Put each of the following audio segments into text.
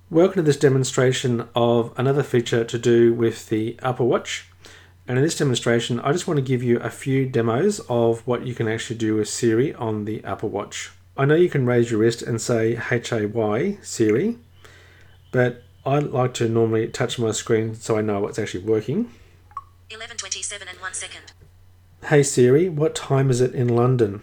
Welcome to this demonstration of another feature to do with the Apple Watch. And in this demonstration, I just want to give you a few demos of what you can actually do with Siri on the Apple Watch. I know you can raise your wrist and say HAY Siri, but I like to normally touch my screen so I know what's actually working. 11:27 and 1 second. Hey Siri, what time is it in London?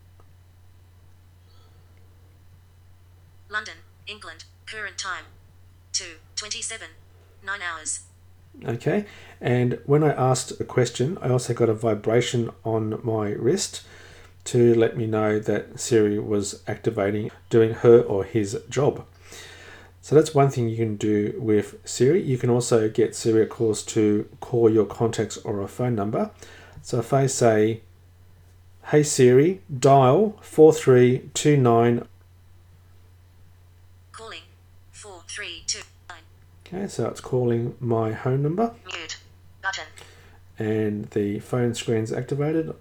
London, England, current time 2:27, 9 hours. Okay, and when I asked a question, I also got a vibration on my wrist to let me know that Siri was activating, doing her or his job. So that's one thing you can do with Siri. You can also get Siri, of course, to call your contacts or a phone number. So if I say, hey Siri, dial 4329. Calling 4329. Okay, so it's calling my home number. Mute button. And the phone screen's activated.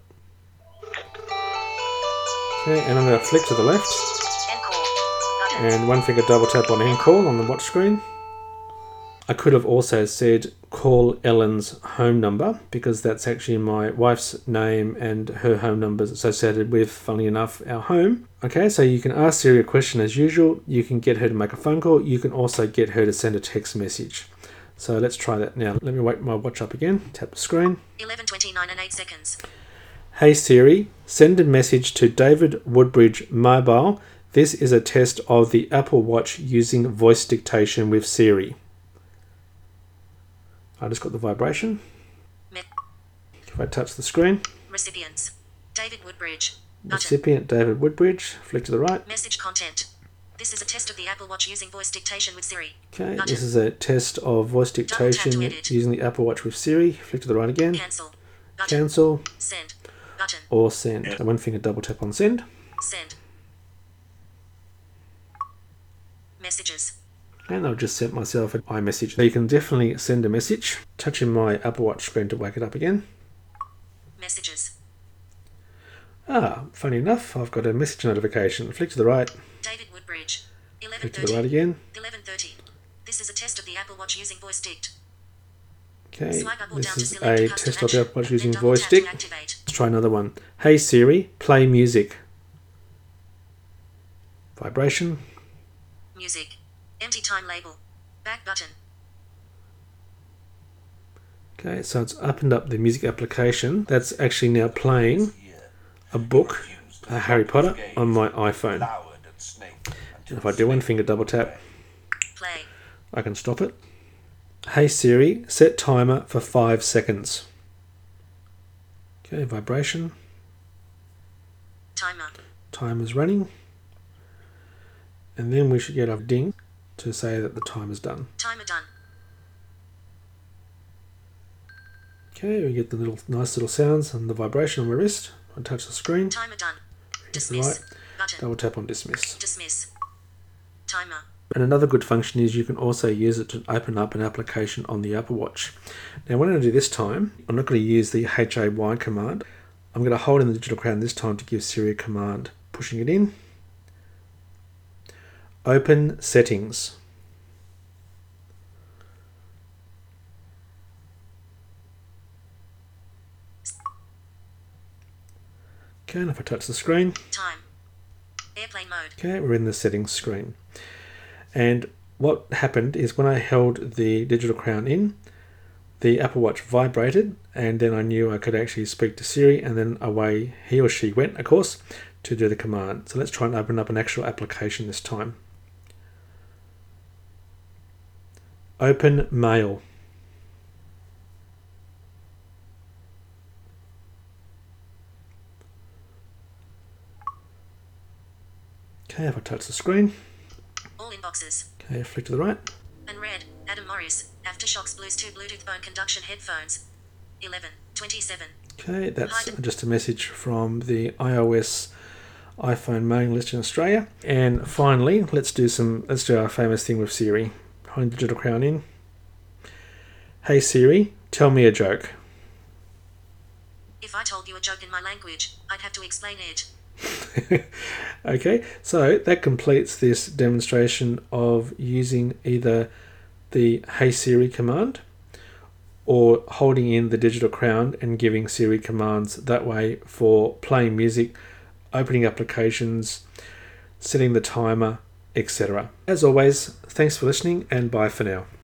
Okay, and I'm going to flick to the left. End call button. And one finger double tap on end call on the watch screen. I could have also said call Ellen's home number because that's actually my wife's name and her home number is associated with, funnily enough, our home. Okay, so you can ask Siri a question as usual. You can get her to make a phone call. You can also get her to send a text message. So let's try that now. Let me wake my watch up again. Tap the screen. 11:29 and 8 seconds. Hey Siri, send a message to David Woodbridge Mobile. This is a test of the Apple Watch using voice dictation with Siri. I just got the vibration. If I touch the screen. Recipients: David Woodbridge. Button. Recipient David Woodbridge. Flick to the right. Message content. This is a test of the Apple Watch using voice dictation with Siri. Okay, Button. this is a test of voice dictation to edit. using the Apple Watch with Siri. Flick to the right again. Cancel button. Cancel Send button. or send. So one finger double tap on send. Send. Messages. And I've just sent myself an iMessage. So you can definitely send a message. Touching my Apple Watch screen to wake it up again. Messages. Funny enough, I've got a message notification. Flick to the right. David Woodbridge. Flick to the right 11:30. again. 11:30. This is a test of the Apple Watch using voice dict. Okay, Swipe up or this down to is select a custom test of the action, Apple Watch then using double voice tap to dict. activate. Let's try another one. Hey Siri, play music. Vibration. Music. Empty time label. Back button. Okay, so it's opened up the music application. That's actually now playing a book, Harry Potter, on my iPhone. And if I do one finger double tap, Play. I can stop it. Hey Siri, set timer for 5 seconds. Okay, vibration. Timer. Time is running. And then we should get a ding to say that the time is done. Timer done. Okay, we get the nice little sounds and the vibration on my wrist. I touch the screen. Timer done. Hit the Dismiss. right, Button. double tap on dismiss. Dismiss. Timer. And another good function is you can also use it to open up an application on the Apple Watch. Now what I'm going to do this time, I'm not going to use the HAY command. I'm going to hold in the digital crown this time to give Siri a command. Pushing it in. Open settings. Okay, and if I touch the screen, Time. Airplane mode. okay, we're in the settings screen. And what happened is when I held the digital crown in, the Apple Watch vibrated, and then I knew I could actually speak to Siri, and then away he or she went, of course, to do the command. So let's try and open up an actual application this time. Open Mail. Okay, if I touch the screen, All inboxes. okay, flick to the right. Unread. Adam Morris. Aftershocks Blues 2 Bluetooth bone conduction headphones. 11:27. Okay, that's just a message from the iOS iPhone mailing list in Australia. And finally, let's do our famous thing with Siri. Holding the digital crown in. Hey Siri, tell me a joke. If I told you a joke in my language, I'd have to explain it. Okay, so that completes this demonstration of using either the Hey Siri command or holding in the digital crown and giving Siri commands that way for playing music, opening applications, setting the timer, etc. As always, thanks for listening and bye for now.